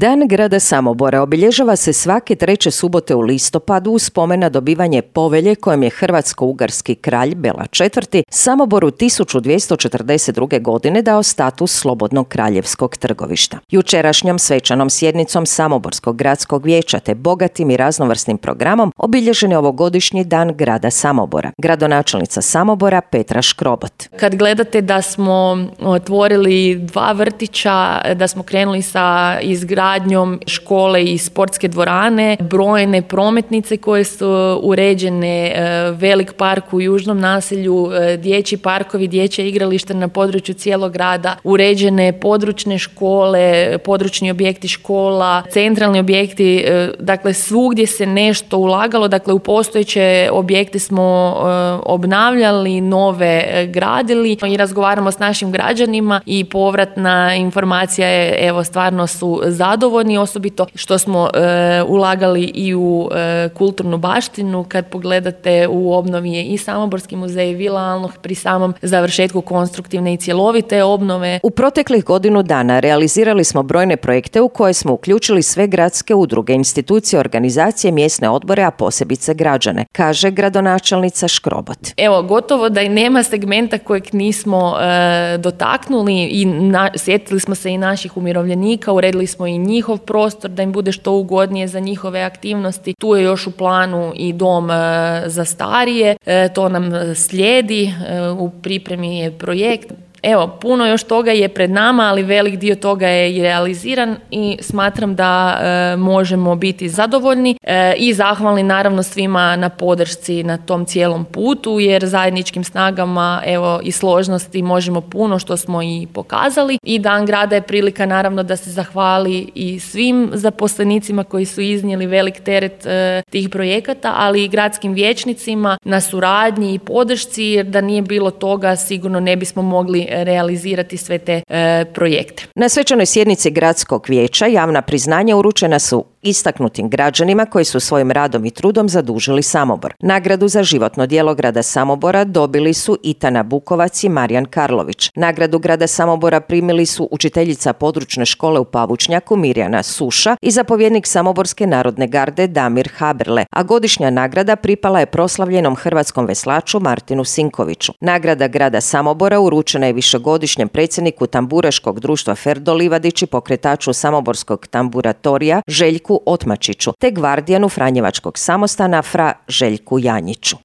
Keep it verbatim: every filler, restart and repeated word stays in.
Dan grada Samobora obilježava se svake treće subote u listopadu u spomen na dobivanje povelje kojom je hrvatsko-ugarski kralj Bela četvrti Samoboru tisuću dvjesto četrdeset druge. godine dao status slobodnog kraljevskog trgovišta. Jučerašnjom svečanom sjednicom Samoborskog gradskog vijeća te bogatim i raznovrsnim programom obilježen je ovogodišnji dan grada Samobora. Gradonačelnica Samobora Petra Škrobot. Kad gledate da smo otvorili dva vrtića, da smo krenuli sa izgradnjom škole i sportske dvorane, brojne prometnice koje su uređene, velik park u južnom naselju, dječji parkovi, dječje igralište na području cijelog grada, uređene područne škole, područni objekti škola, centralni objekti, dakle svugdje se nešto ulagalo, dakle u postojeće objekte smo obnavljali, nove gradili i razgovaramo s našim građanima i povratna informacija je, evo, stvarno su zadovoljni, osobito što smo e, ulagali i u e, kulturnu baštinu. Kad pogledate, u obnovi je i Samoborski muzej, Vila Alnoh pri samom završetku konstruktivne i cjelovite obnove. U proteklih godinu dana realizirali smo brojne projekte u koje smo uključili sve gradske udruge, institucije, organizacije, mjesne odbore, a posebice građane, kaže gradonačelnica Škrobot. Evo, gotovo da i nema segmenta kojeg nismo e, dotaknuli i na, sjetili smo se i naših umirovljenika, uredili smo i njihov prostor da im bude što ugodnije za njihove aktivnosti. Tu je još u planu i dom e, za starije, e, to nam slijedi, e, u pripremi je projekt. Evo, puno još toga je pred nama, ali velik dio toga je i realiziran i smatram da e, možemo biti zadovoljni e, i zahvalni naravno svima na podršci na tom cijelom putu, jer zajedničkim snagama, evo, i složnosti možemo puno, što smo i pokazali. I Dan grada je prilika naravno da se zahvali i svim zaposlenicima koji su iznijeli velik teret e, tih projekata, ali i gradskim vijećnicima na suradnji i podršci, jer da nije bilo toga sigurno ne bismo mogli realizirati sve te e, projekte. Na svečanoj sjednici gradskog vijeća javna priznanja uručena su istaknutim građanima koji su svojim radom i trudom zadužili Samobor. Nagradu za životno djelo grada Samobora dobili su Itana Bukovac i Marijan Karlović. Nagradu grada Samobora primili su učiteljica područne škole u Pavučnjaku Mirjana Suša i zapovjednik Samoborske narodne garde Damir Haberle, a godišnja nagrada pripala je proslavljenom hrvatskom veslaču Martinu Sinkoviću. Nagrada grada Samobora uručena je višegodišnjem predsjedniku tamburaškog društva Ferdo Livadić i pokretaču Samoborskog tamburatorija Željku Otmačiću, te gvardijanu Franjevačkog samostana Fra Željku Janjiću.